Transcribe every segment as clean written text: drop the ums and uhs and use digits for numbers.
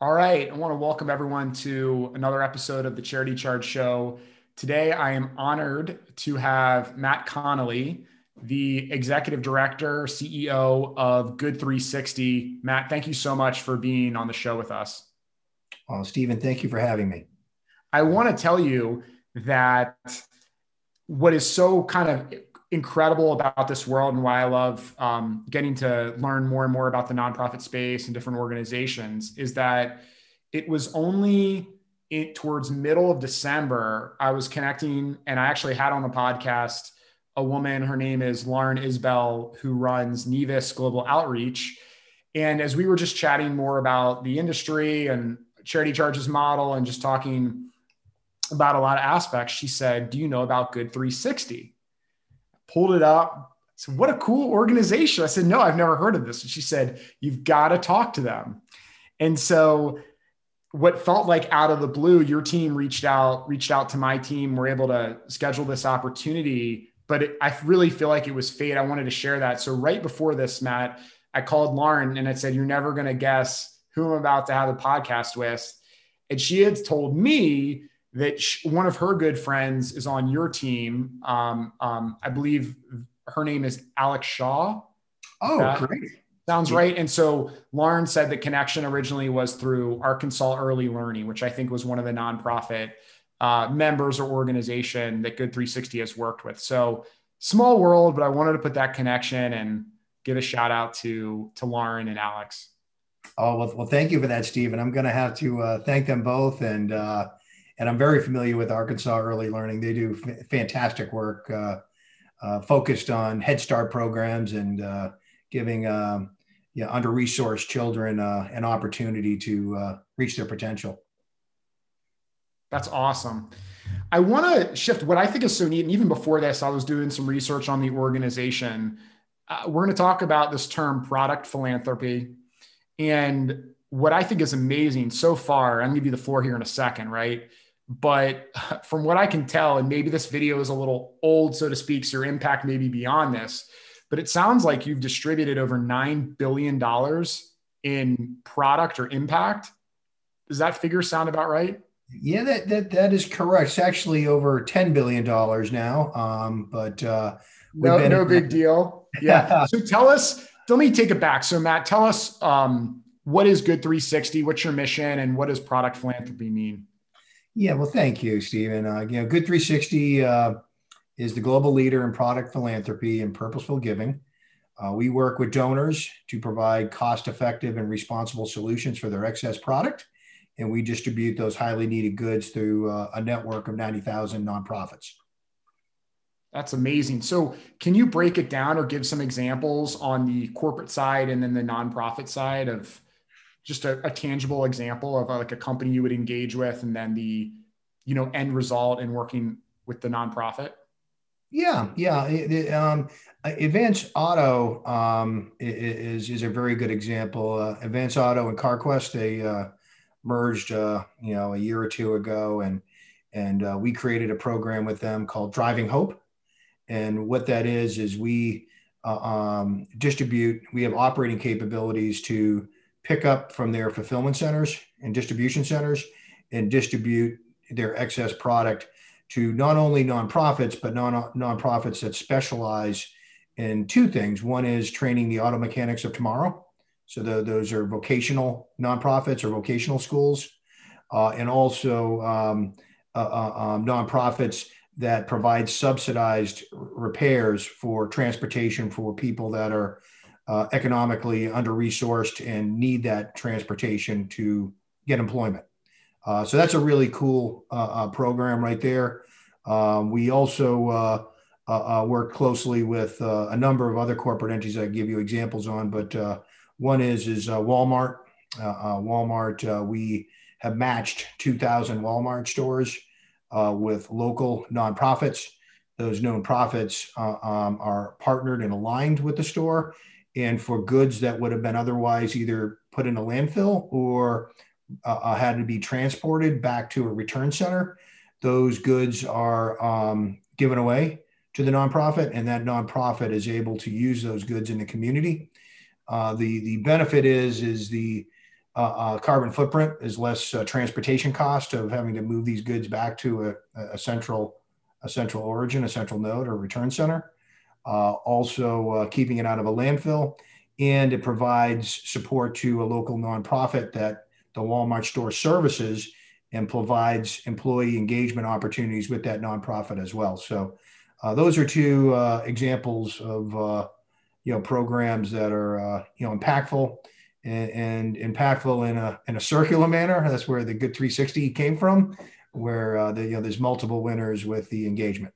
All right. I want to welcome everyone to another episode of the Charity Charge Show. Today, I am honored to have Matt Connolly, the Executive Director, CEO of Good 360. Matt, thank you so much for being on the show with us. Well, Stephen, thank you for having me. I want to tell you that what is so kind of incredible about this world and why I love getting to learn more and more about the nonprofit space and different organizations is that it was only towards middle of December, I was connecting and I actually had on the podcast a woman, her name is Lauren Isbell, who runs Nevis Global Outreach. And as we were just chatting more about the industry and Charity Charges model and just talking about a lot of aspects, she said, "Do you know about Good 360?" Pulled it up. I said, "What a cool organization." I said, "No, I've never heard of this." And she said, "You've got to talk to them." And so what felt like out of the blue, your team reached out to my team. We're able to schedule this opportunity, but I really feel like it was fate. I wanted to share that. So right before this, Matt, I called Lauren and I said, "You're never going to guess who I'm about to have a podcast with." And she had told me that one of her good friends is on your team. I believe her name is Alex Shaw. Oh, That great. sounds right. And so Lauren said the connection originally was through Arkansas Early Learning, which I think was one of the nonprofit members or organization that Good 360 has worked with. So small world, but I wanted to put that connection and give a shout out to Lauren and Alex. Oh, well, thank you for that, Stephen. I'm going to have to thank them both. And I'm very familiar with Arkansas Early Learning. They do fantastic work focused on Head Start programs and giving under-resourced children an opportunity to reach their potential. That's awesome. I want to shift what I think is so neat. And even before this, I was doing some research on the organization. We're going to talk about this term product philanthropy. And what I think is amazing so far, I'm going to give you the floor here in a second, right? But from what I can tell, and maybe this video is a little old, so to speak, so your impact may be beyond this, but it sounds like you've distributed over $9 billion in product or impact. Does that figure sound about right? Yeah, that is correct. It's actually over $10 billion now. But we've been No big deal. Yeah. So let me take it back. So Matt, tell us what is Good 360? What's your mission and what does product philanthropy mean? Yeah, well, thank you, Stephen. Good 360 is the global leader in product philanthropy and purposeful giving. We work with donors to provide cost-effective and responsible solutions for their excess product, and we distribute those highly needed goods through a network of 90,000 nonprofits. That's amazing. So can you break it down or give some examples on the corporate side and then the nonprofit side of just a tangible example of like a company you would engage with and then the, end result in working with the nonprofit? Yeah. Advance Auto is a very good example. Advance Auto and CarQuest, they merged, a year or two ago, and we created a program with them called Driving Hope. And what that is we distribute. We have operating capabilities to pick up from their fulfillment centers and distribution centers and distribute their excess product to not only nonprofits, but nonprofits that specialize in two things. One is training the auto mechanics of tomorrow. So those are vocational nonprofits or vocational schools, and also nonprofits that provide subsidized repairs for transportation for people that are economically under-resourced and need that transportation to get employment. So that's a really cool program right there. We also work closely with a number of other corporate entities I give you examples on, but one is Walmart. Walmart, we have matched 2,000 Walmart stores with local nonprofits. Those nonprofits are partnered and aligned with the store. And for goods that would have been otherwise either put in a landfill or had to be transported back to a return center, those goods are given away to the nonprofit, and that nonprofit is able to use those goods in the community. The benefit is carbon footprint, is less transportation cost of having to move these goods back to a central origin, a central node or return center. Also keeping it out of a landfill, and it provides support to a local nonprofit that the Walmart store services and provides employee engagement opportunities with that nonprofit as well. So those are two examples of programs that are impactful and impactful in a circular manner. That's where the Good 360 came from, where there's multiple winners with the engagement.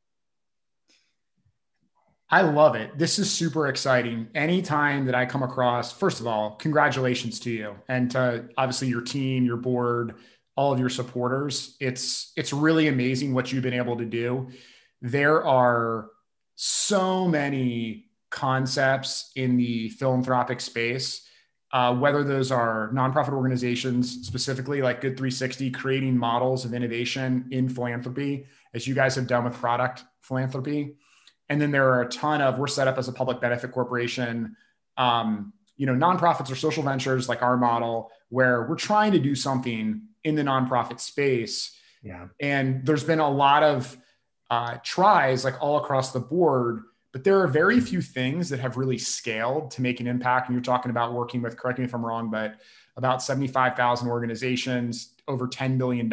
I love it. This is super exciting. Anytime that I come across, first of all, congratulations to you and to obviously your team, your board, all of your supporters. It's really amazing what you've been able to do. There are so many concepts in the philanthropic space, whether those are nonprofit organizations, specifically like Good 360, creating models of innovation in philanthropy, as you guys have done with product philanthropy. And then there are a ton of, we're set up as a public benefit corporation, nonprofits or social ventures like our model, where we're trying to do something in the nonprofit space. Yeah. And there's been a lot of tries like all across the board, but there are very few things that have really scaled to make an impact. And you're talking about working with, correct me if I'm wrong, but about 75,000 organizations, over $10 billion.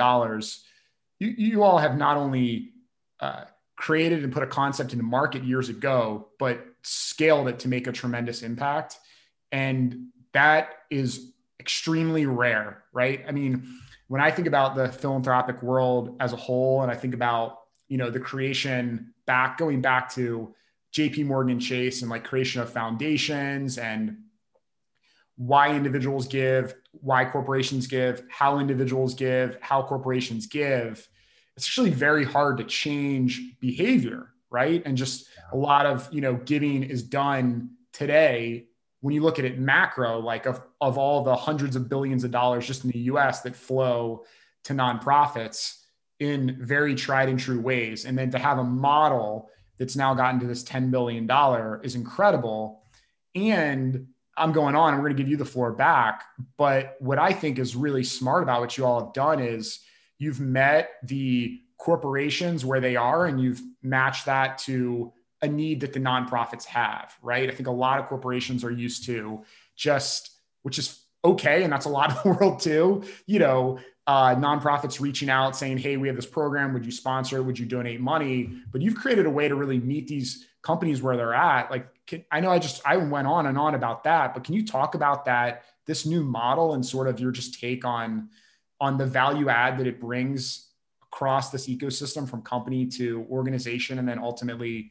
You all have not only created and put a concept into market years ago, but scaled it to make a tremendous impact. And that is extremely rare, right? I mean, when I think about the philanthropic world as a whole, and I think about, the creation going back to JP Morgan Chase and like creation of foundations and why individuals give, why corporations give, how individuals give, how corporations give, it's actually very hard to change behavior, right? And just a lot of, giving is done today. When you look at it macro, like of all the hundreds of billions of dollars just in the US that flow to nonprofits in very tried and true ways. And then to have a model that's now gotten to this $10 billion is incredible. And I'm going on, and we're going to give you the floor back. But what I think is really smart about what you all have done is you've met the corporations where they are, and you've matched that to a need that the nonprofits have, right? I think a lot of corporations are used to which is okay. And that's a lot of the world too, nonprofits reaching out saying, hey, we have this program. Would you sponsor it? Would you donate money? But you've created a way to really meet these companies where they're at. Like, I know I went on and on about that, but can you talk about this new model and sort of your just take on the value add that it brings across this ecosystem from company to organization, and then ultimately,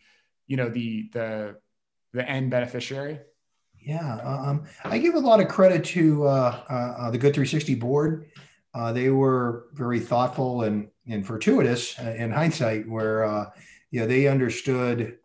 the end beneficiary? Yeah. I give a lot of credit to the Good 360 board. They were very thoughtful and fortuitous in hindsight, where they understood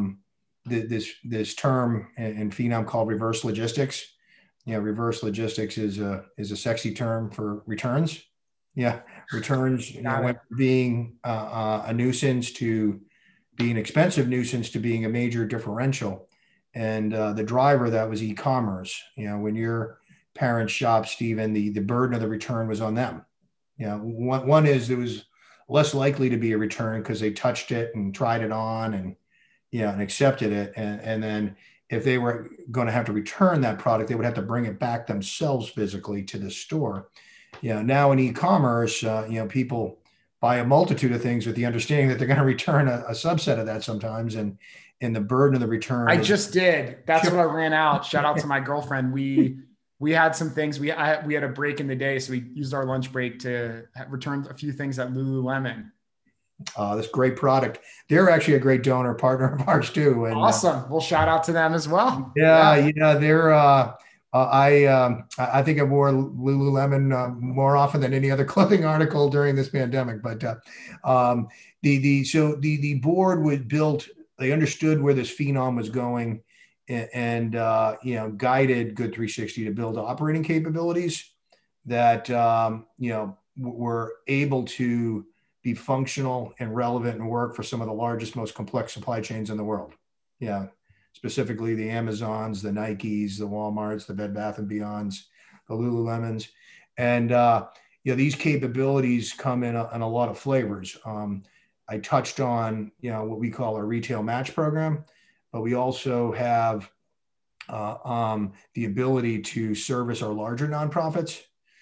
this term in Phenom called reverse logistics. Reverse logistics is a sexy term for returns. Yeah, returns went from being a nuisance to being an expensive nuisance to being a major differential. And the driver that was e-commerce. When your parents shopped, Stephen, the burden of the return was on them. One is it was less likely to be a return because they touched it and tried it on and accepted it. And then if they were going to have to return that product, they would have to bring it back themselves physically to the store. Now in e-commerce, people buy a multitude of things with the understanding that they're going to return a subset of that sometimes. And the burden of the return. I just did. That's what I ran out. Shout out to my girlfriend. We had some things. We had a break in the day, so we used our lunch break to return a few things at Lululemon. This great product. They're actually a great donor partner of ours too. And, awesome. We'll shout out to them as well. Yeah. They're. I think I wore Lululemon more often than any other clothing article during this pandemic. But the board was built. They understood where this phenom was going, and guided Good 360 to build operating capabilities that were able to be functional and relevant and work for some of the largest, most complex supply chains in the world. Specifically the Amazons, the Nikes, the Walmarts, the Bed Bath and Beyonds, the Lululemons. And, these capabilities come in a lot of flavors. I touched on, what we call our retail match program, but we also have the ability to service our larger nonprofits.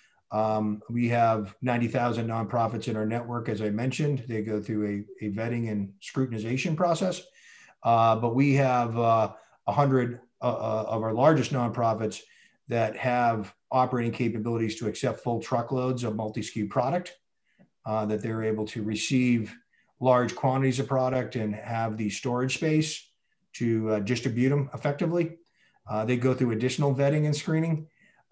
We have 90,000 nonprofits in our network. As I mentioned, they go through a vetting and scrutinization process. But we have 100 of our largest nonprofits that have operating capabilities to accept full truckloads of multi-SKU product, that they're able to receive large quantities of product and have the storage space to distribute them effectively. They go through additional vetting and screening.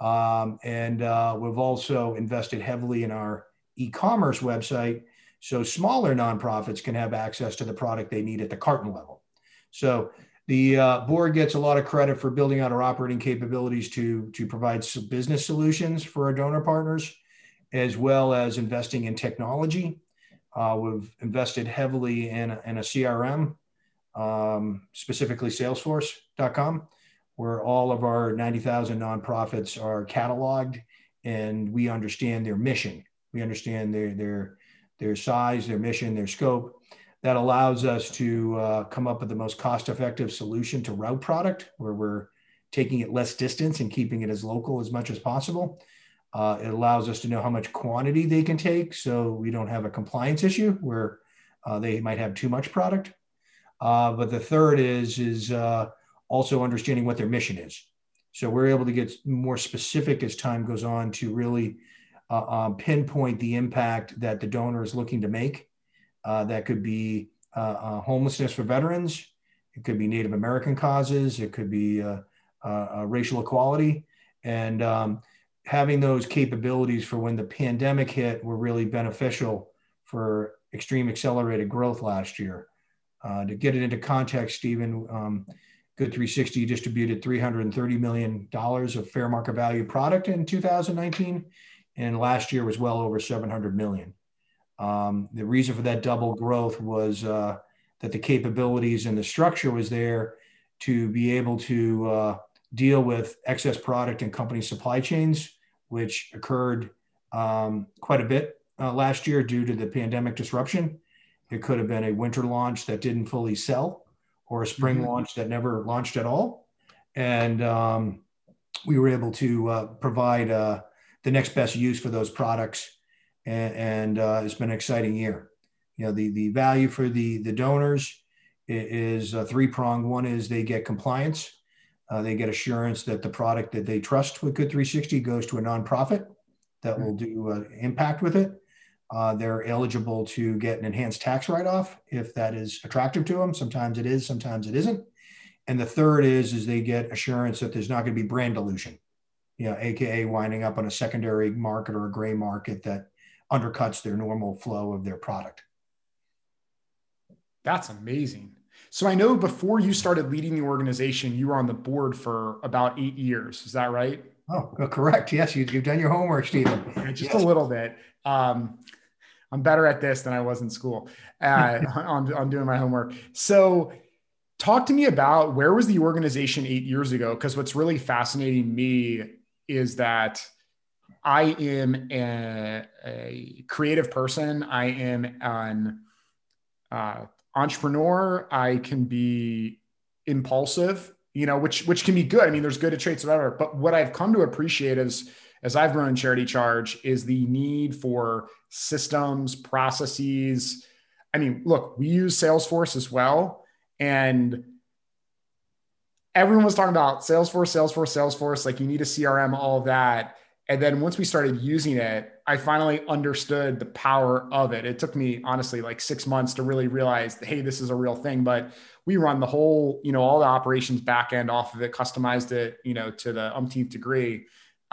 And we've also invested heavily in our e-commerce website, so smaller nonprofits can have access to the product they need at the carton level. So the board gets a lot of credit for building out our operating capabilities to provide some business solutions for our donor partners, as well as investing in technology. We've invested heavily in a CRM, specifically Salesforce.com, where all of our 90,000 nonprofits are cataloged, and we understand their mission. We understand their size, their mission, their scope. That allows us to come up with the most cost-effective solution to route product, where we're taking it less distance and keeping it as local as much as possible. It allows us to know how much quantity they can take, so we don't have a compliance issue where they might have too much product. But the third is also understanding what their mission is. So we're able to get more specific as time goes on to really pinpoint the impact that the donor is looking to make. That could be homelessness for veterans. It could be Native American causes. It could be racial equality. And having those capabilities for when the pandemic hit were really beneficial for extreme accelerated growth last year. To get it into context, Stephen, Good 360 distributed $330 million of fair market value product in 2019, and last year was well over $700 million. The reason for that double growth was that the capabilities and the structure was there to be able to deal with excess product in company supply chains, which occurred quite a bit last year due to the pandemic disruption. It could have been a winter launch that didn't fully sell, or a spring launch that never launched at all. And we were able to provide the next best use for those products. And it's been an exciting year. The value for the donors is three-pronged. One is they get compliance. They get assurance that the product that they trust with Good 360 goes to a nonprofit that will do impact with it. They're eligible to get an enhanced tax write-off if that is attractive to them. Sometimes it is, sometimes it isn't. And the third is they get assurance that there's not going to be brand dilution, AKA winding up on a secondary market or a gray market that undercuts their normal flow of their product. That's amazing. So I know before you started leading the organization, you were on the board for about 8 years. Is that right? Oh, correct. Yes, you've done your homework, Stephen. Just a little bit. I'm better at this than I was in school on doing my homework. So talk to me about, where was the organization 8 years ago? Because what's really fascinating me is that I am a creative person. I am an entrepreneur. I can be impulsive, which can be good. I mean, there's good traits, whatever. But what I've come to appreciate as I've grown in Charity Charge is the need for systems, processes. I mean, look, we use Salesforce as well. And everyone was talking about Salesforce. Like, you need a CRM, all of that. And then once we started using it, I finally understood the power of it. It took me, honestly, like 6 months to really realize, hey, this is a real thing. But we run the whole, all the operations back end off of it, customized it, to the umpteenth degree.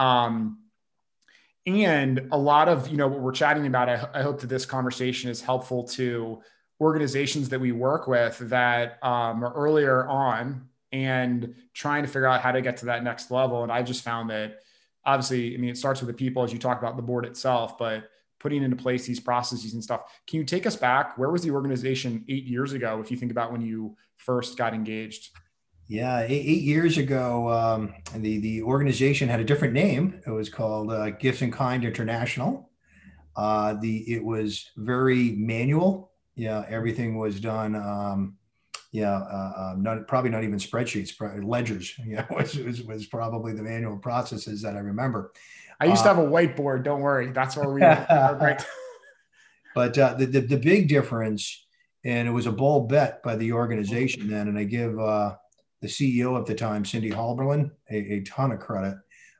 And a lot of, what we're chatting about, I hope that this conversation is helpful to organizations that we work with that are earlier on and trying to figure out how to get to that next level. And I just found that, obviously, it starts with the people, as you talk about the board itself, but putting into place these processes and stuff. Can you take us back? Where was the organization 8 years ago, if you think about when you first got engaged? Yeah, 8 years ago, the organization had a different name. It was called Gifts in Kind International. It was very manual. Yeah, everything was done. Probably not even spreadsheets, probably ledgers. Yeah, was probably the manual processes that I remember. I used to have a whiteboard. Don't worry. That's where we would But write. the big difference, and it was a bold bet by the organization then, and I give the CEO at the time, Cindy Halberlin, a ton of credit.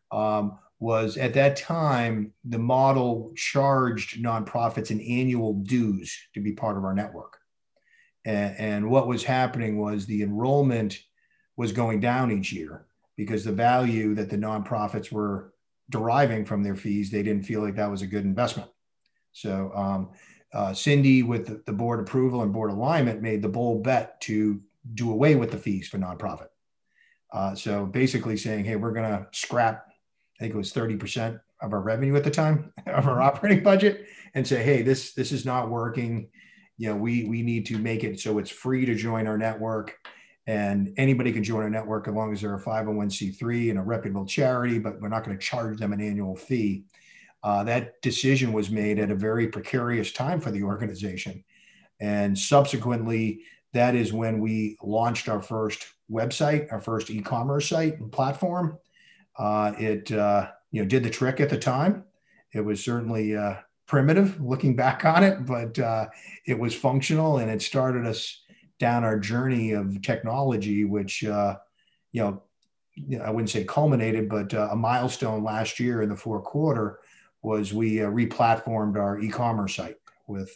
Was at that time the model charged nonprofits an annual dues to be part of our network, and what was happening was the enrollment was going down each year because the value that the nonprofits were deriving from their fees, they didn't feel like that was a good investment. So Cindy, with the board approval and board alignment, made the bold bet to do away with the fees for nonprofit. So basically saying, hey, we're going to scrap, I think it was 30% of our revenue at the time of our operating budget, and say, hey, this is not working. We need to make it so it's free to join our network, and anybody can join our network as long as they're a 501c3 and a reputable charity, but we're not going to charge them an annual fee. That decision was made at a very precarious time for the organization. And subsequently, that is when we launched our first website, our first e-commerce site and platform. It did the trick at the time. It was certainly primitive looking back on it, but it was functional, and it started us down our journey of technology, which I wouldn't say culminated, but a milestone last year in the fourth quarter was we re-platformed our e-commerce site with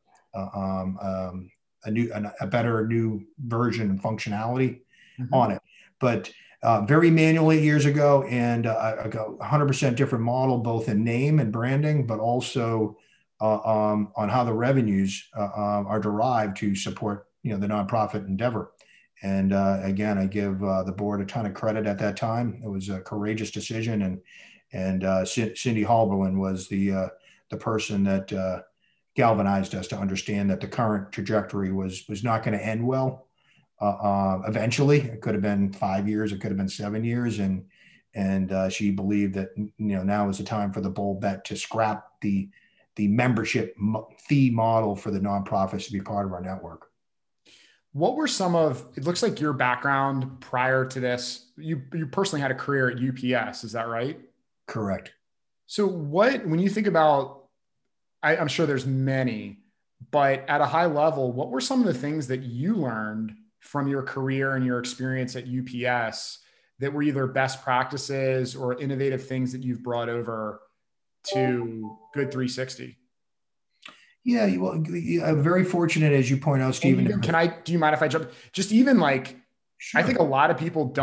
a better new version and functionality on it. But very manual 8 years ago, and a 100% different model, both in name and branding, but also on how the revenues are derived to support the nonprofit endeavor. And again, I give the board a ton of credit at that time. It was a courageous decision, and Cindy Halberlin was the person that galvanized us to understand that the current trajectory was not going to end well. Eventually, it could have been 5 years, it could have been 7 years, and she believed that now is the time for the bold bet to scrap the membership fee model for the nonprofits to be part of our network. What were it looks like your background prior to this, you personally had a career at UPS, is that right? Correct. So when you think about, I'm sure there's many, but at a high level, what were some of the things that you learned from your career and your experience at UPS that were either best practices or innovative things that you've brought over to Good 360? Yeah, well, I'm very fortunate, as you point out, Stephen. Do you mind if I jump? Just even like, Sure. I think a lot of people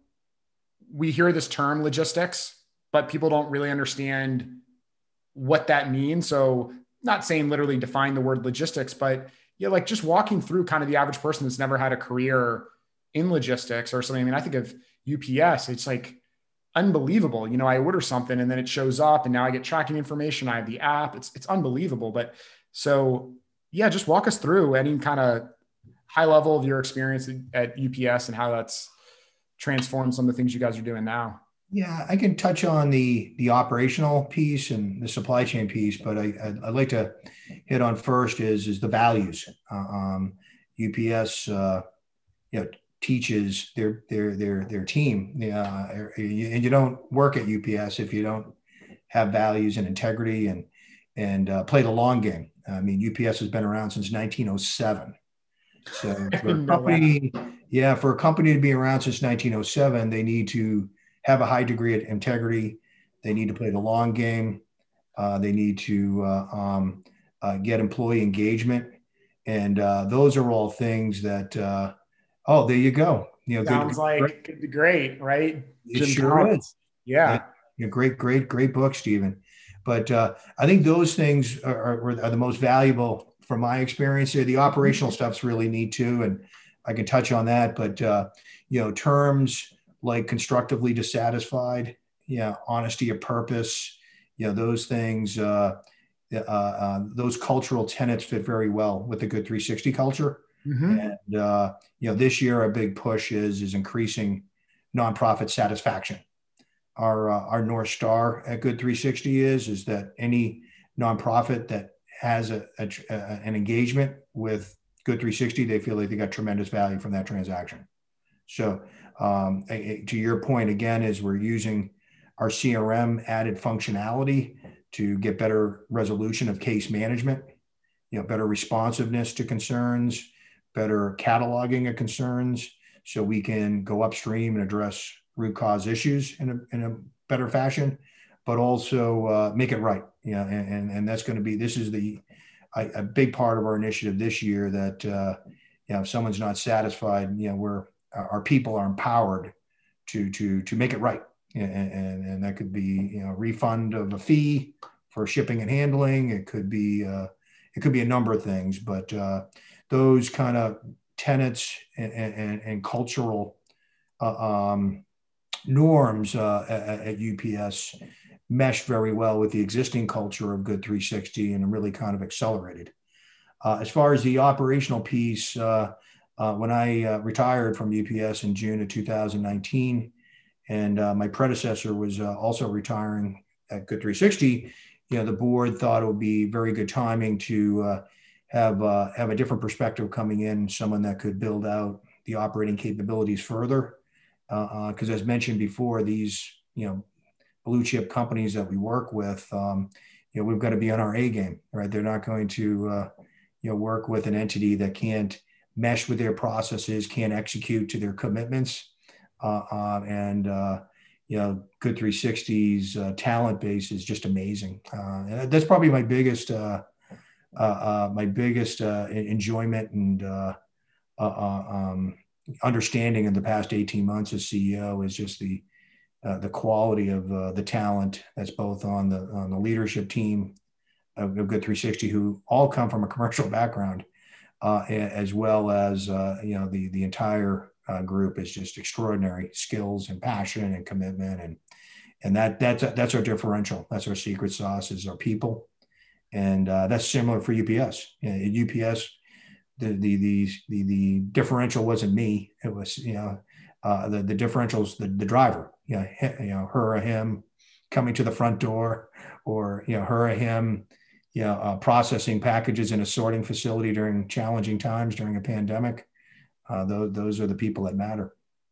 we hear this term logistics, but people don't really understand what that means. So not saying literally define the word logistics, but like just walking through kind of the average person that's never had a career in logistics or something. I mean, I think of UPS, it's like unbelievable. I order something and then it shows up and now I get tracking information. I have the app. It's unbelievable. But so yeah, just walk us through any kind of high level of your experience at UPS and how that's transformed some of the things you guys are doing now. Yeah, I can touch on the operational piece and the supply chain piece, but I'd like to hit on first is the values. UPS, teaches their team, and you don't work at UPS if you don't have values and integrity and play the long game. I mean, UPS has been around since 1907. So for a company to be around since 1907, they need to have a high degree of integrity. They need to play the long game. They need to get employee engagement. And those are all things that, there you go. Sounds like Good to Great, right? It sure is. Yeah. Great book, Stephen. But I think those things are the most valuable from my experience. The operational stuff's really neat too. And I can touch on that. But, terms like constructively dissatisfied, honesty of purpose, those things, those cultural tenets fit very well with the Good 360 culture. Mm-hmm. And this year a big push is increasing nonprofit satisfaction. Our North Star at Good 360 is that any nonprofit that has an engagement with Good 360, they feel like they got tremendous value from that transaction. So to your point again, is we're using our CRM added functionality to get better resolution of case management, better responsiveness to concerns, better cataloging of concerns, so we can go upstream and address root cause issues in a better fashion, but also make it right. And that's going to be, this is a big part of our initiative this year, that if someone's not satisfied, our people are empowered to make it right. And that could be, refund of a fee for shipping and handling. It could be a number of things, but those kind of tenets and cultural norms at UPS mesh very well with the existing culture of Good 360, and really kind of accelerated. As far as the operational piece, when I retired from UPS in June of 2019, and my predecessor was also retiring at Good 360, the board thought it would be very good timing to have a different perspective coming in, someone that could build out the operating capabilities further. Because as mentioned before, these blue chip companies that we work with, we've got to be on our A game, right? They're not going to work with an entity that can't mesh with their processes, can't execute to their commitments, and Good 360's talent base is just amazing. And that's probably my biggest enjoyment and understanding in the past 18 months as CEO, is just the quality of the talent that's both on the leadership team of Good 360, who all come from a commercial background, as well as the entire group is just extraordinary skills and passion and commitment, and that's our differential. That's our secret sauce, is our people, and that's similar for UPS. At UPS, the differential wasn't me. It was the differential's the driver. Her or him coming to the front door, or her or him processing packages in a sorting facility during challenging times during a pandemic. Those are the people that matter.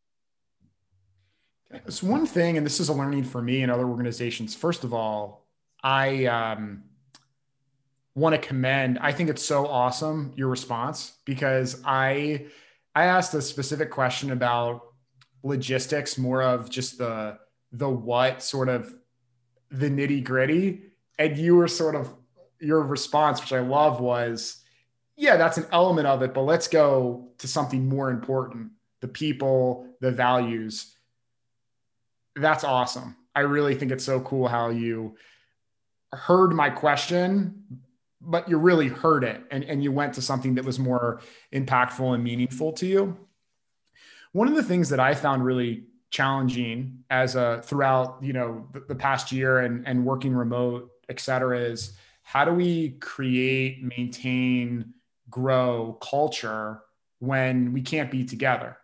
It's one thing, and this is a learning for me and other organizations. First of all, I want to commend, I think it's so awesome, your response, because I asked a specific question about logistics, more of just the what, sort of the nitty gritty. And you were sort of, your response, which I love, was, yeah, that's an element of it, but let's go to something more important: the people, the values. That's awesome. I really think it's so cool how you heard my question, but you really heard it, and you went to something that was more impactful and meaningful to you. One of the things that I found really challenging throughout the past year and working remote, et cetera, is how do we create, maintain, grow culture when we can't be together?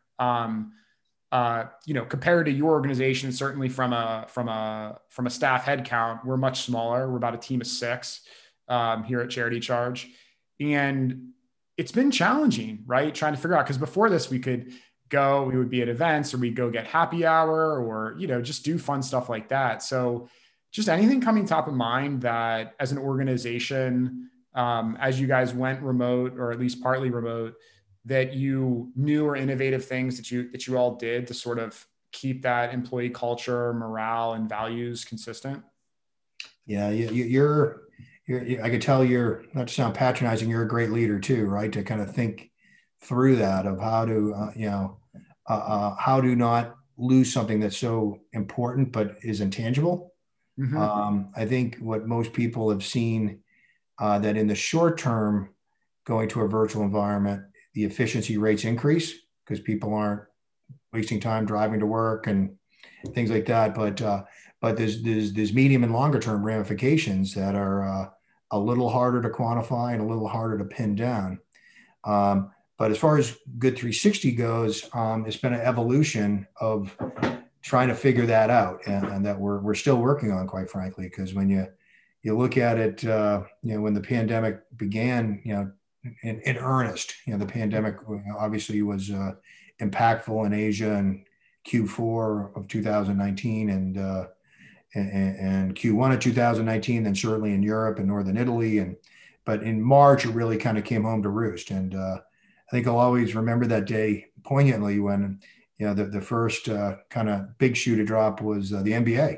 Compared to your organization, certainly from a staff headcount, we're much smaller. We're about a team of 6 here at Charity Charge, and it's been challenging, right? Trying to figure out, because before this, we would be at events, or we'd go get happy hour, or just do fun stuff like that. So, just anything coming top of mind that, as an organization, as you guys went remote, or at least partly remote, that you knew, or innovative things that you all did to sort of keep that employee culture, morale, and values consistent? Yeah, you're I could tell, you're, not to sound patronizing, you're a great leader too, right? To kind of think through that, of how to how to not lose something that's so important but is intangible. Mm-hmm. I think what most people have seen, that in the short term, going to a virtual environment, the efficiency rates increase because people aren't wasting time driving to work and things like that. But there's medium and longer term ramifications that are a little harder to quantify and a little harder to pin down. But But as far as Good 360 goes, it's been an evolution of trying to figure that out, and that we're still working on, quite frankly, because when you look at it, when the pandemic began, in earnest, the pandemic obviously was impactful in Asia in Q4 of 2019 and Q1 of 2019, then certainly in Europe and Northern Italy. But in March, it really kind of came home to roost. And I think I'll always remember that day poignantly when, the first kind of big shoe to drop was the NBA,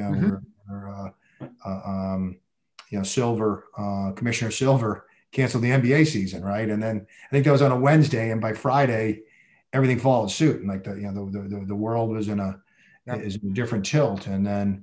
Commissioner Silver canceled the NBA season, right? And then I think that was on a Wednesday, and by Friday, everything followed suit, and like the world was in a different tilt. And then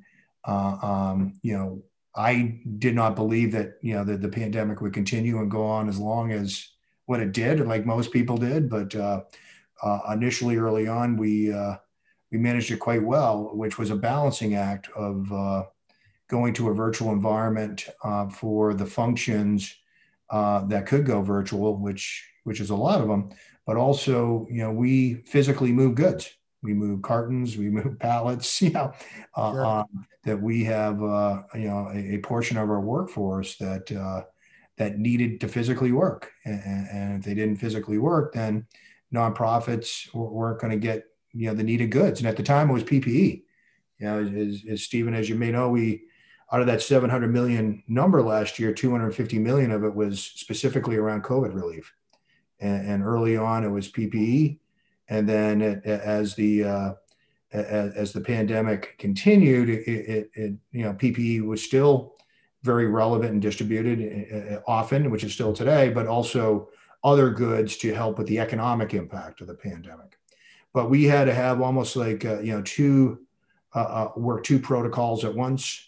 I did not believe that the pandemic would continue and go on as long as what it did, like most people did. But initially, early on, we managed it quite well, which was a balancing act of going to a virtual environment for the functions that could go virtual, which is a lot of them. But also, we physically move goods. We move cartons, we move pallets, sure. That we have, a portion of our workforce that needed to physically work. And if they didn't physically work, then nonprofits weren't going to get, the needed goods. And at the time it was PPE. As Stephen, as you may know, out of that 700 million number last year, 250 million of it was specifically around COVID relief. And early on it was PPE. And then as the pandemic continued, PPE was still very relevant and distributed often, which is still today, but also other goods to help with the economic impact of the pandemic. But we had to have almost like two protocols at once.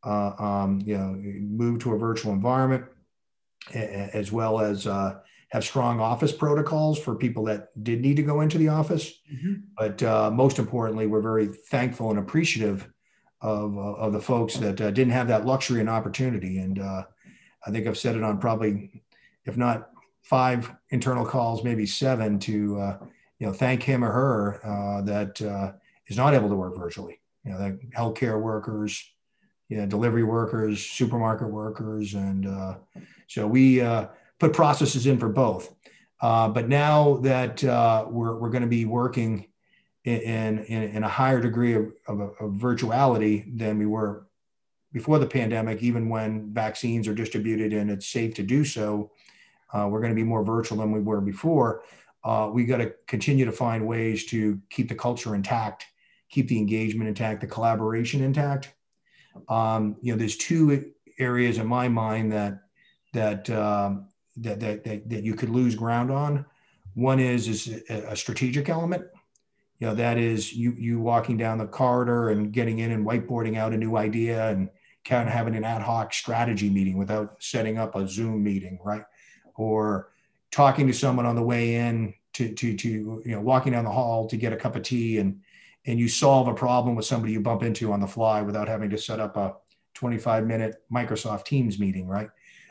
Move to a virtual environment, as well as have strong office protocols for people that did need to go into the office. Mm-hmm. But most importantly, we're very thankful and appreciative of the folks that didn't have that luxury and opportunity. And I think I've said it on probably, if not 5 internal calls, maybe 7, to thank him or her that is not able to work virtually. The healthcare workers, delivery workers, supermarket workers. And so we put processes in for both. But now that we're going to be working in a higher degree of virtuality than we were before the pandemic, even when vaccines are distributed and it's safe to do so, we're going to be more virtual than we were before. We got to continue to find ways to keep the culture intact, keep the engagement intact, the collaboration intact. There's 2 areas in my mind that you could lose ground on. One is a strategic element. That is you walking down the corridor and getting in and whiteboarding out a new idea and kind of having an ad hoc strategy meeting without setting up a Zoom meeting, right? Or talking to someone on the way in to walking down the hall to get a cup of tea and you solve a problem with somebody you bump into on the fly without having to set up a 25-minute Microsoft Teams meeting, right?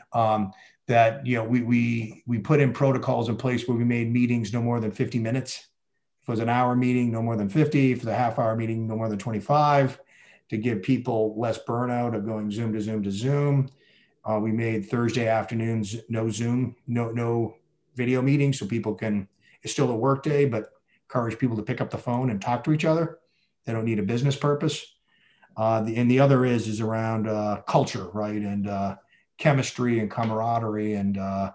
We put in protocols in place where we made meetings no more than 50 minutes. If it was an hour meeting, no more than 50. If it was a half-hour meeting, no more than 25, to give people less burnout of going Zoom to Zoom to Zoom. We made Thursday afternoons no Zoom, no video meetings, so people it's still a work day, but encourage people to pick up the phone and talk to each other. They don't need a business purpose. And the other is around culture, right? And chemistry and camaraderie. And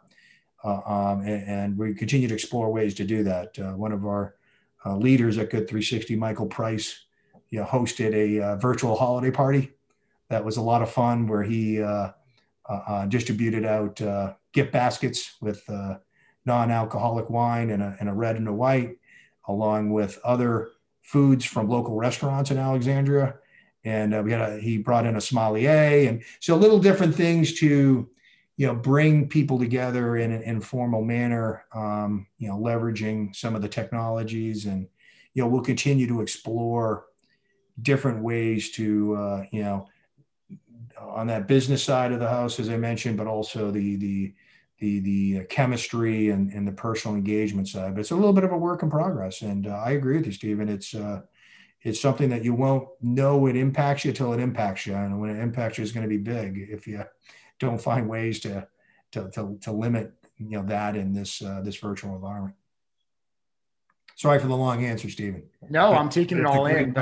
we continue to explore ways to do that. One of our leaders at Good 360, Michael Price, hosted a virtual holiday party. That was a lot of fun, where he distributed out gift baskets with non-alcoholic wine and a red and a white, along with other foods from local restaurants in Alexandria. And he brought in a sommelier, and so little different things to, bring people together in an informal manner, leveraging some of the technologies. And, we'll continue to explore different ways to, on that business side of the house, as I mentioned, but also the the chemistry and the personal engagement side. But it's a little bit of a work in progress. And I agree with you, Stephen. It's something that you won't know it impacts you till it impacts you. And when it impacts you, it's going to be big if you don't find ways to limit that in this virtual environment. Sorry for the long answer, Stephen. No, I'm taking it all in, but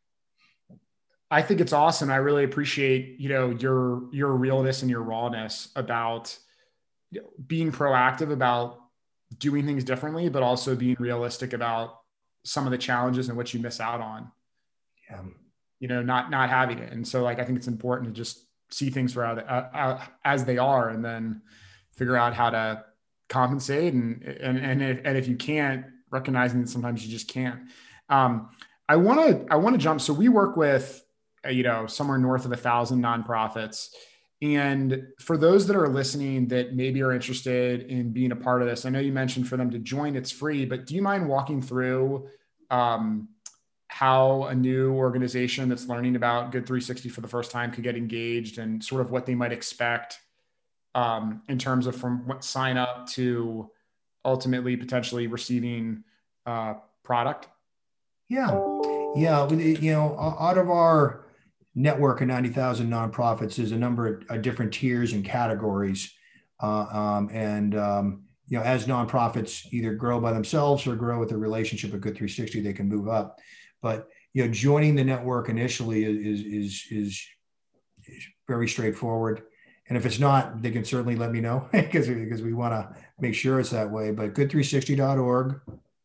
I think it's awesome. I really appreciate, your realness and your rawness about being proactive about doing things differently, but also being realistic about some of the challenges and what you miss out on. Yeah. Not having it. And so I think it's important to just see things for as they are, and then figure out how to compensate. And if you can't, recognizing that sometimes you just can't. I want to jump. So we work with, somewhere north of 1,000 nonprofits. And for those that are listening that maybe are interested in being a part of this, I know you mentioned for them to join, it's free, but do you mind walking through how a new organization that's learning about Good 360 for the first time could get engaged, and sort of what they might expect in terms of from what sign up to ultimately potentially receiving product? Yeah. Out of our network of 90,000 nonprofits, there's a number of different tiers and categories. As nonprofits either grow by themselves or grow with a relationship with Good 360, they can move up. But joining the network initially is very straightforward. And if it's not, they can certainly let me know because we want to make sure it's that way. But good360.org,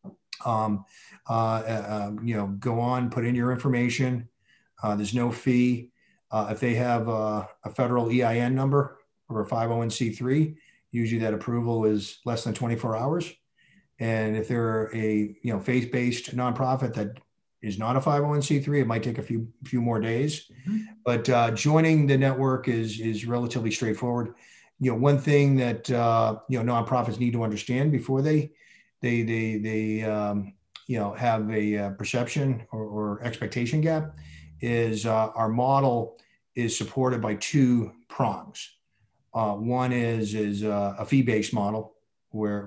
go on, put in your information. There's no fee. If they have a federal EIN number or a 501c3, usually that approval is less than 24 hours. And if they're a faith-based nonprofit that is not a 501c3, it might take a few more days. Mm-hmm. But joining the network is relatively straightforward. One thing that nonprofits need to understand before they have a perception or expectation gap is our model is supported by two prongs. One is a fee-based model where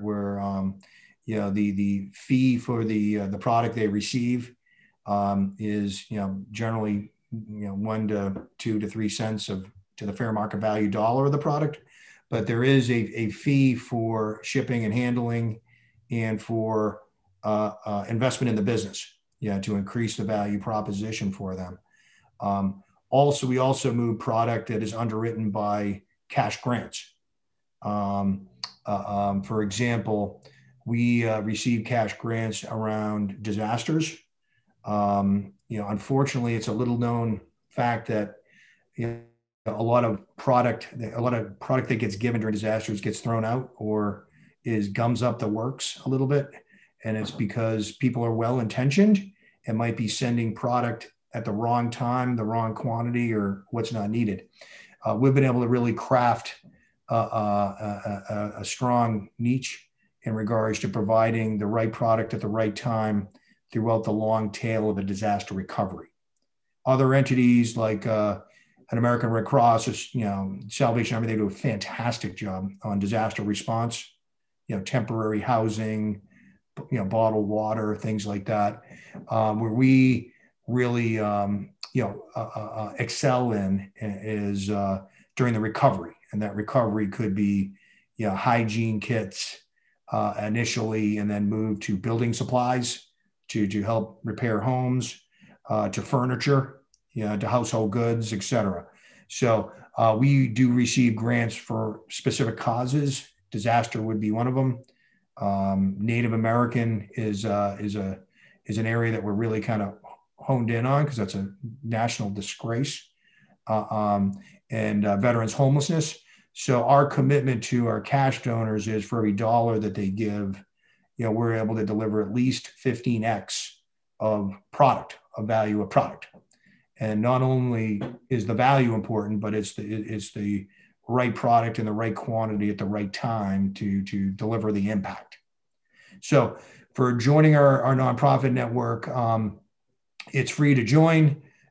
the fee for the product they receive is generally 1 to 2 to 3 cents to the fair market value dollar of the product, but there is a fee for shipping and handling and for investment in the business, to increase the value proposition for them. We also move product that is underwritten by cash grants. For example, we receive cash grants around disasters. Unfortunately, it's a little known fact that a lot of product that gets given during disasters gets thrown out or gums up the works a little bit. And it's because people are well-intentioned and might be sending product at the wrong time, the wrong quantity, or what's not needed. We've been able to really craft a strong niche in regards to providing the right product at the right time throughout the long tail of a disaster recovery. Other entities like an American Red Cross, Salvation Army, they do a fantastic job on disaster response, temporary housing, bottled water, things like that, where we really, excel in is during the recovery. And that recovery could be, hygiene kits initially, and then move to building supplies to help repair homes, to furniture, to household goods, et cetera. So we do receive grants for specific causes. Disaster would be one of them. Native American is an area that we're really kind of honed in on because that's a national disgrace, and veterans homelessness. So our commitment to our cash donors is for every dollar that they give, we're able to deliver at least 15x of value of product. And not only is the value important, but it's the right product in the right quantity at the right time to deliver the impact. So for joining our nonprofit network, it's free to join.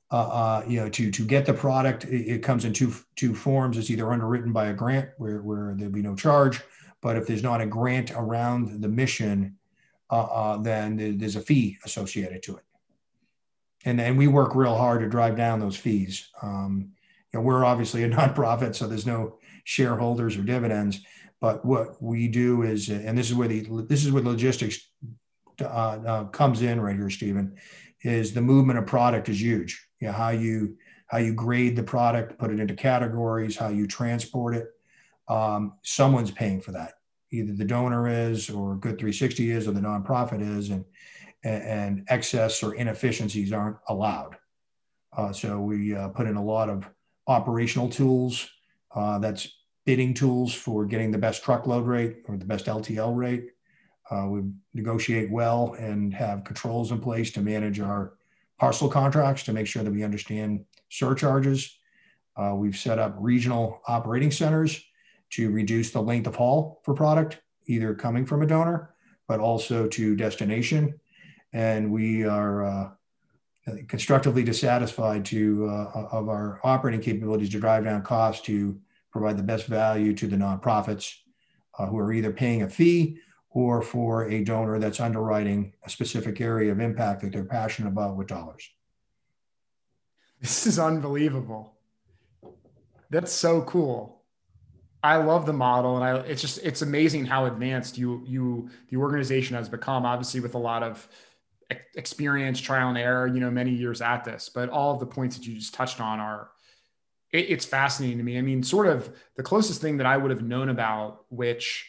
to get the product, it comes in two forms. It's either underwritten by a grant where there'll be no charge, but if there's not a grant around the mission, then there's a fee associated to it. And we work real hard to drive down those fees. We're obviously a nonprofit, so there's no shareholders or dividends. But what we do is, and this is where logistics comes in right here, Stephen, is the movement of product is huge. How you grade the product, put it into categories, how you transport it. Someone's paying for that. Either the donor is, or Good 360 is, or the nonprofit is, and excess or inefficiencies aren't allowed. So we put in a lot of operational tools. That's bidding tools for getting the best truckload rate or the best LTL rate. We negotiate well and have controls in place to manage our parcel contracts to make sure that we understand surcharges. We've set up regional operating centers to reduce the length of haul for product, either coming from a donor, but also to destination. And we are constructively dissatisfied of our operating capabilities to drive down costs to provide the best value to the nonprofits who are either paying a fee or for a donor that's underwriting a specific area of impact that they're passionate about with dollars. This is unbelievable. That's so cool. I love the model, and it's amazing how advanced the organization has become, obviously with a lot of experience, trial and error, many years at this, but all of the points that you just touched on it's fascinating to me. I mean, sort of the closest thing that I would have known about, which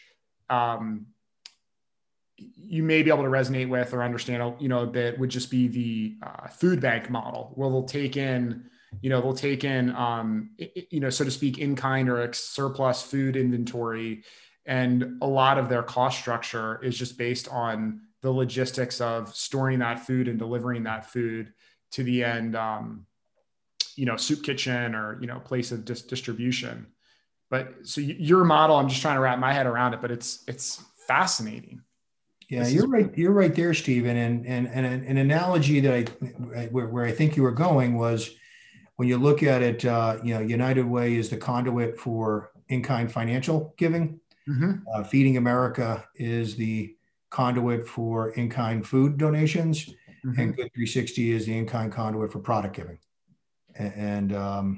you may be able to resonate with or understand, a bit, would just be the food bank model, where they'll take in, so to speak, in kind or surplus food inventory. And a lot of their cost structure is just based on the logistics of storing that food and delivering that food to the end, soup kitchen or, place of distribution. But so your model, I'm just trying to wrap my head around it, but it's fascinating. Yeah, you're right. You're right there, Stephen. And an analogy that where I think you were going was, when you look at it, United Way is the conduit for in-kind financial giving. Mm-hmm. Feeding America is the conduit for in-kind food donations, mm-hmm. and Good 360 is the in-kind conduit for product giving. And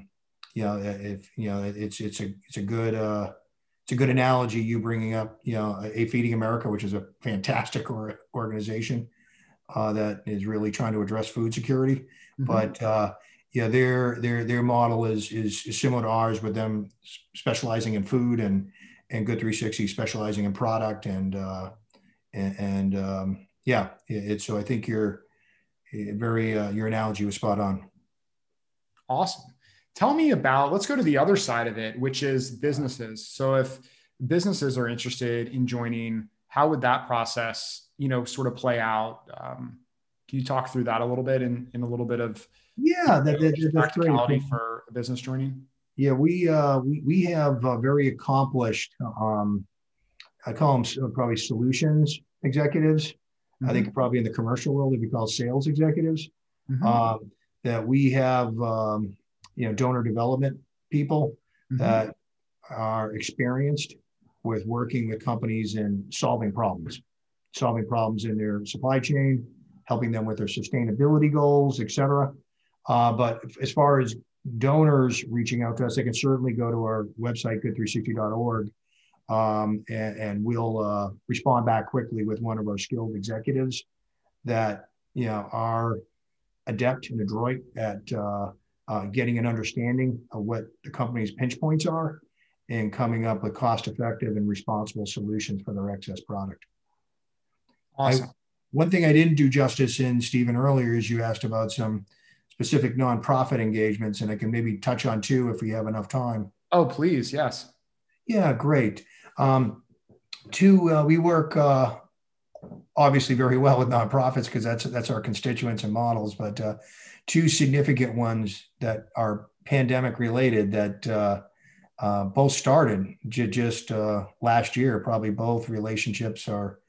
it's a good analogy you bringing up. A Feeding America, which is a fantastic organization that is really trying to address food security, mm-hmm. but their model is similar to ours, with them specializing in food and Good 360 specializing in product, so I think your analogy was spot on. Awesome. Tell me let's go to the other side of it, which is businesses. So if businesses are interested in joining, how would that process, sort of play out? Can you talk through that a little bit in a little bit of that's practicality for a business joining? Yeah, we have very accomplished, I call them probably solutions executives. Mm-hmm. I think probably in the commercial world, it'd be called sales executives. Mm-hmm. That we have, donor development people, mm-hmm. that are experienced with working with companies and solving problems in their supply chain, helping them with their sustainability goals, et cetera. But as far as donors reaching out to us, they can certainly go to our website, good360.org, and we'll respond back quickly with one of our skilled executives that are adept and adroit at getting an understanding of what the company's pinch points are and coming up with cost-effective and responsible solutions for their excess product. Awesome. One thing I didn't do justice in, Stephen, earlier is you asked about some specific nonprofit engagements, and I can maybe touch on two if we have enough time. Oh, please. Yes. Yeah, great. We work obviously very well with nonprofits because that's our constituents and models, but two significant ones that are pandemic related that both started just last year. Probably both relationships are,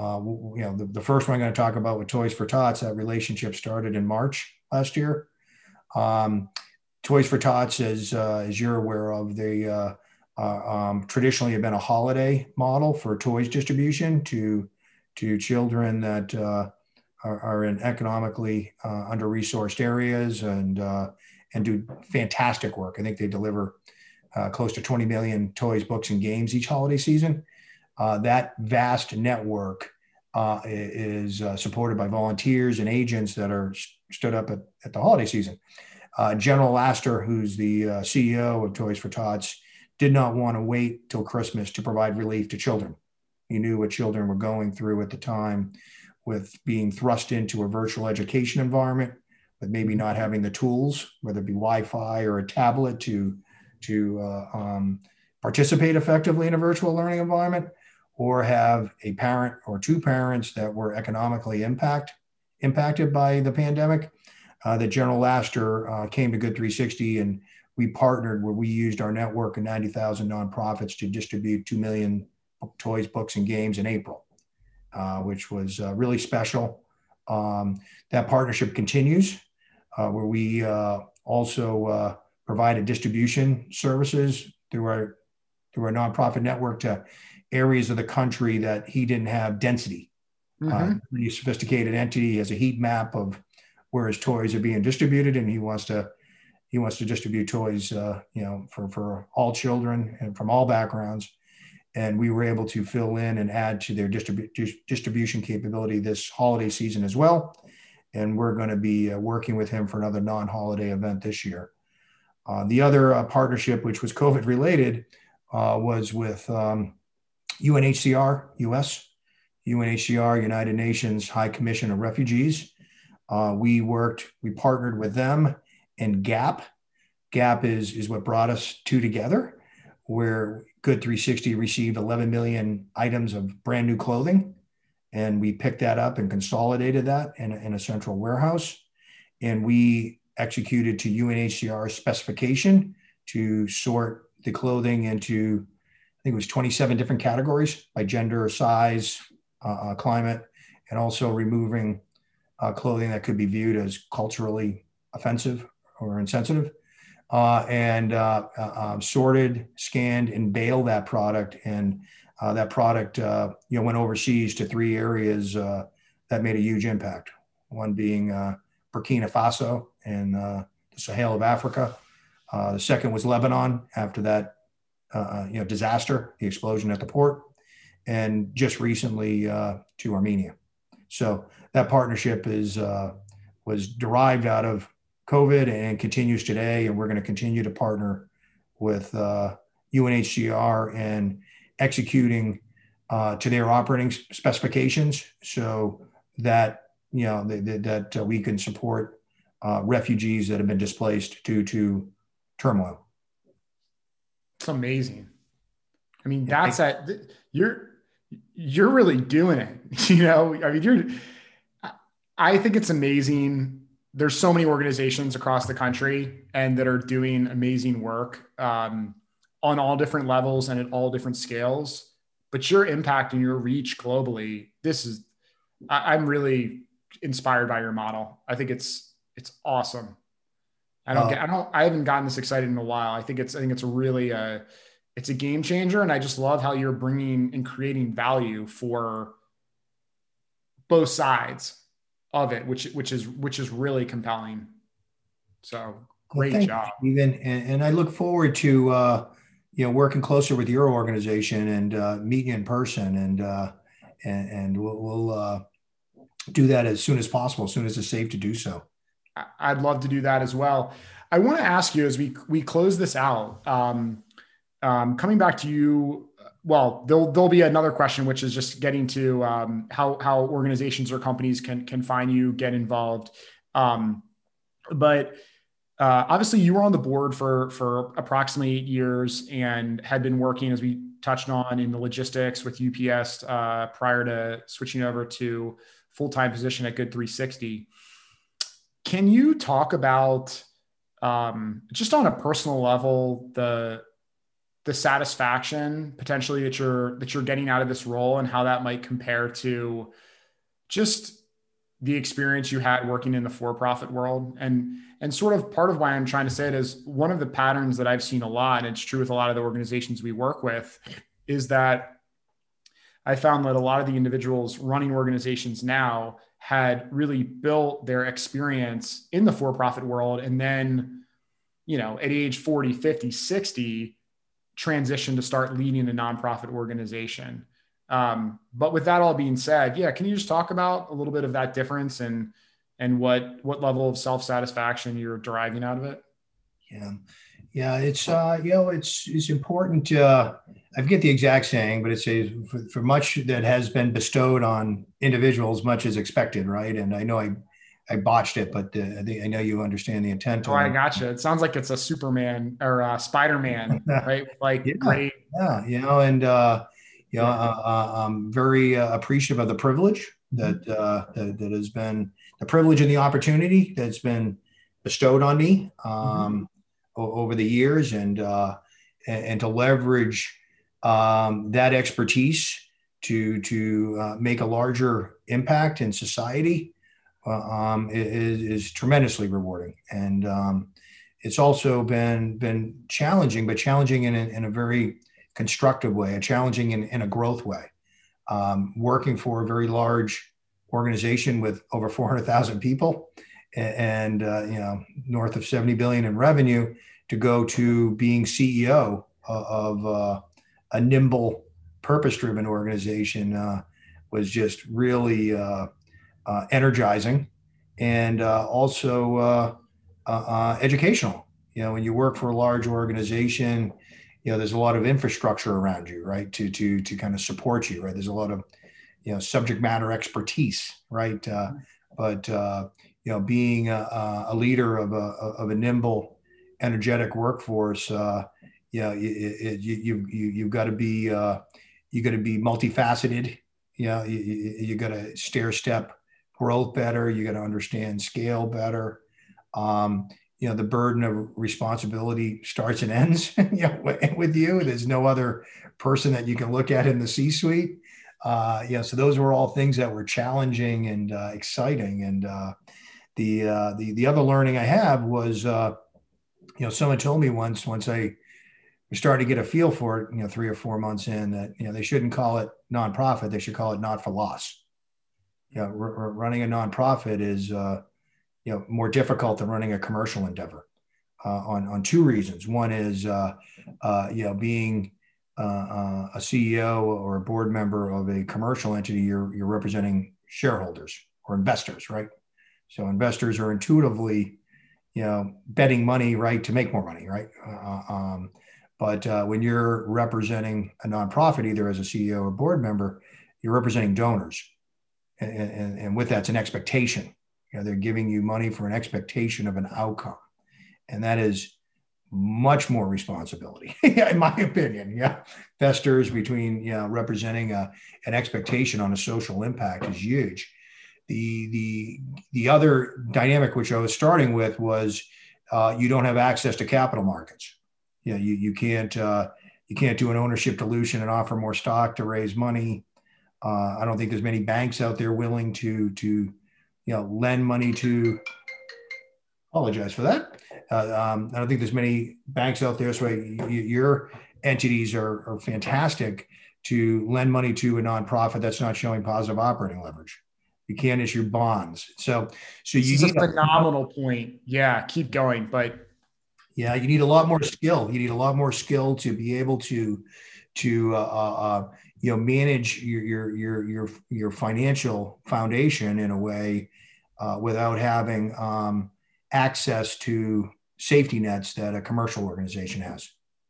the first one I'm going to talk about with Toys for Tots, that relationship started in March last year. Um, Toys for Tots, as you're aware of, they traditionally have been a holiday model for toys distribution to children that are in economically under-resourced areas and do fantastic work. I think they deliver close to 20 million toys, books, and games each holiday season. That vast network is supported by volunteers and agents that are stood up at the holiday season. General Laster, who's the CEO of Toys for Tots, did not want to wait till Christmas to provide relief to children. He knew what children were going through at the time with being thrust into a virtual education environment, with maybe not having the tools, whether it be Wi-Fi or a tablet to participate effectively in a virtual learning environment, or have a parent or two parents that were economically impacted by the pandemic. That General Laster came to Good 360, and we partnered where we used our network of 90,000 nonprofits to distribute 2 million toys, books, and games in April, which was really special. That partnership continues, where we also provided distribution services through our nonprofit network to areas of the country that he didn't have density. Pretty sophisticated entity. He has a heat map of where his toys are being distributed, and he wants to distribute toys, for all children and from all backgrounds. And we were able to fill in and add to their distribution capability this holiday season as well. And we're going to be working with him for another non-holiday event this year. The other partnership, which was COVID related, was with UNHCR US, UNHCR, United Nations High Commission of Refugees. We partnered with them and Gap. Gap is what brought us two together, where Good 360 received 11 million items of brand new clothing. And we picked that up and consolidated that in a central warehouse. And we executed to UNHCR specification to sort the clothing into, I think it was 27 different categories by gender, size, climate, and also removing clothing that could be viewed as culturally offensive or insensitive, and sorted, scanned, and bailed that product. And that product went overseas to three areas that made a huge impact. One being Burkina Faso and the Sahel of Africa. The second was Lebanon after that disaster, the explosion at the port, and just recently to Armenia. So that partnership was derived out of COVID and continues today. And we're going to continue to partner with UNHCR and executing to their operating specifications, so that that we can support refugees that have been displaced due to turmoil. It's amazing. I mean, you're really doing it. I think it's amazing. There's so many organizations across the country and that are doing amazing work on all different levels and at all different scales, but your impact and your reach globally, I'm really inspired by your model. I think it's awesome. I haven't gotten this excited in a while. I think it's really it's a game changer. And I just love how you're bringing and creating value for both sides of it, which is really compelling. So great job. Stephen. And I look forward to, working closer with your organization and meeting in person, and we'll do that as soon as possible, as soon as it's safe to do so. I'd love to do that as well. I want to ask you, as we close this out, coming back to you, well, there'll be another question, which is just getting to how organizations or companies can find you, get involved. But obviously you were on the board for approximately 8 years and had been working, as we touched on, in the logistics with UPS prior to switching over to full-time position at Good 360. Can you talk about just on a personal level, the satisfaction potentially that you're getting out of this role, and how that might compare to just the experience you had working in the for-profit world, and And sort of part of why I'm trying to say it is one of the patterns that I've seen a lot, and it's true with a lot of the organizations we work with, is that I found that a lot of the individuals running organizations now had really built their experience in the for-profit world. And then, at age 40, 50, 60, transition to start leading a nonprofit organization. But with that all being said, yeah, can you just talk about a little bit of that difference and what level of self-satisfaction you're deriving out of it? Yeah. Yeah, it's important. I forget the exact saying, but it's for much that has been bestowed on individuals, much is expected, right? And I know I botched it, but I know you understand the intent Oh, I on. gotcha. It sounds like it's a Superman or a Spider-Man, right? Like Yeah, great. yeah, I'm very appreciative of the privilege that has been the privilege and the opportunity that's been bestowed on me. Over the years, and to leverage that expertise to make a larger impact in society is tremendously rewarding. And it's also been challenging, but challenging in a very constructive way, and challenging in a growth way. Working for a very large organization with over 400,000 people and north of 70 billion in revenue, to go to being CEO of a nimble, purpose-driven organization was just really energizing, and also educational. When you work for a large organization, there's a lot of infrastructure around you, right, to kind of support you, right? There's a lot of subject matter expertise, right? But being a leader of a nimble, energetic workforce, you've got to be multifaceted. You got to stair step growth better. You got to understand scale better. The burden of responsibility starts and ends with you. There's no other person that you can look at in the C-suite. So those were all things that were challenging and exciting. And the other learning I have was, someone told me once I started to get a feel for it, 3 or 4 months in, that they shouldn't call it nonprofit; they should call it not for loss. Running a nonprofit is more difficult than running a commercial endeavor on 2 reasons. One is being a CEO or a board member of a commercial entity, you're representing shareholders or investors, right? So investors are intuitively, betting money, right, to make more money, right? But when you're representing a nonprofit, either as a CEO or board member, you're representing donors, and with that's an expectation. They're giving you money for an expectation of an outcome, and that is much more responsibility, in my opinion. Investors between representing an expectation on a social impact is huge. The other dynamic, which I was starting with, was you don't have access to capital markets. You can't do an ownership dilution and offer more stock to raise money. I don't think there's many banks out there willing to lend money to. Apologize for that. I don't think there's many banks out there. So your entities are fantastic to lend money to a nonprofit that's not showing positive operating leverage. You can't issue bonds. So you need a phenomenal point. Yeah, keep going. But yeah, you need a lot more skill. You need a lot more skill to be able to manage your financial foundation in a way without having access to safety nets that a commercial organization has.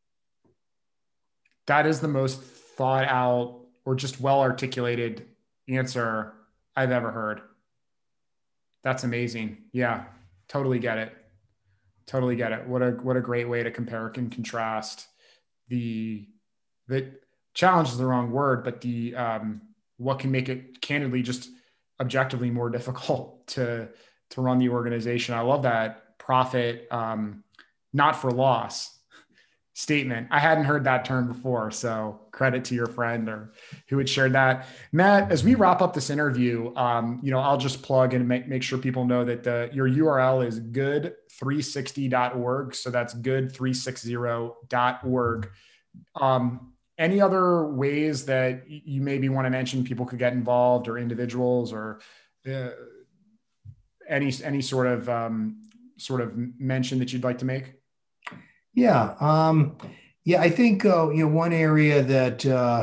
That is the most thought out or just well articulated answer I've ever heard. That's amazing. Yeah, totally get it. Totally get it. What a great way to compare and contrast the challenge is the wrong word, but the what can make it candidly just objectively more difficult to run the organization. I love that profit, not for loss. statement. I hadn't heard that term before. So credit to your friend or who had shared that. Matt, as we wrap up this interview, I'll just plug and make sure people know that your URL is good360.org. So that's good360.org. Any other ways that you maybe want to mention people could get involved, or individuals, or any sort of mention that you'd like to make? Yeah. I think, one area that,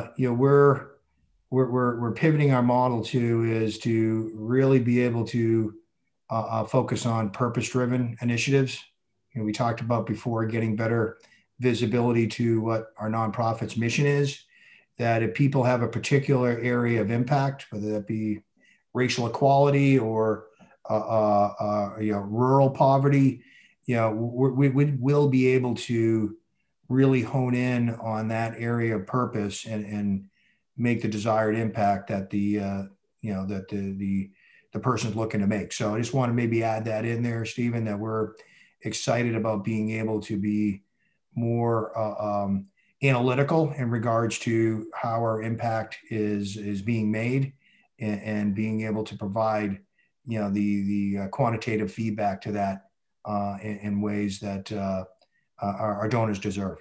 we're pivoting our model to is to really be able to focus on purpose-driven initiatives. We talked about before getting better visibility to what our nonprofit's mission is, that if people have a particular area of impact, whether that be racial equality or rural poverty, we will be able to really hone in on that area of purpose and make the desired impact that the person's looking to make. So I just want to maybe add that in there, Stephen, that we're excited about being able to be more analytical in regards to how our impact is being made, and being able to provide the quantitative feedback to that in ways that our donors deserve.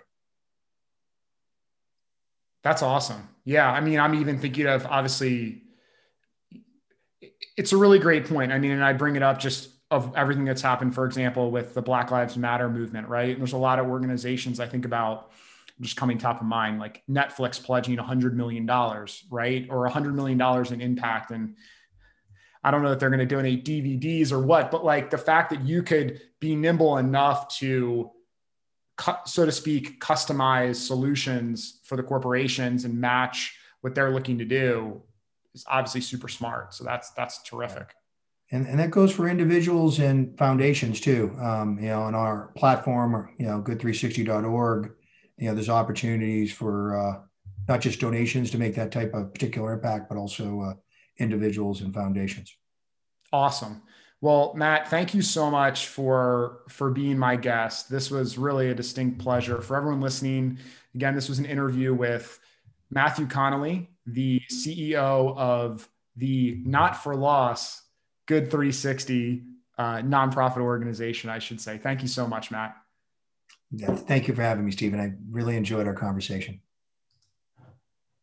That's awesome. Yeah. I mean, I'm even thinking of, obviously, it's a really great point. I mean, and I bring it up just of everything that's happened, for example, with the Black Lives Matter movement, right? And there's a lot of organizations I think about just coming top of mind, like Netflix pledging $100 million, right? Or $100 million in impact. And I don't know that they're going to donate DVDs or what, but like the fact that you could be nimble enough to, so to speak, customize solutions for the corporations and match what they're looking to do is obviously super smart. So that's terrific. And that goes for individuals and foundations too. On our platform, good360.org, there's opportunities for not just donations to make that type of particular impact, but also individuals and foundations. Awesome. Well, Matt, thank you so much for being my guest. This was really a distinct pleasure. For everyone listening, again, this was an interview with Matthew Connolly, the CEO of the Not for Loss Good 360 nonprofit organization, I should say. Thank you so much, Matt. Yeah, thank you for having me, Stephen. I really enjoyed our conversation.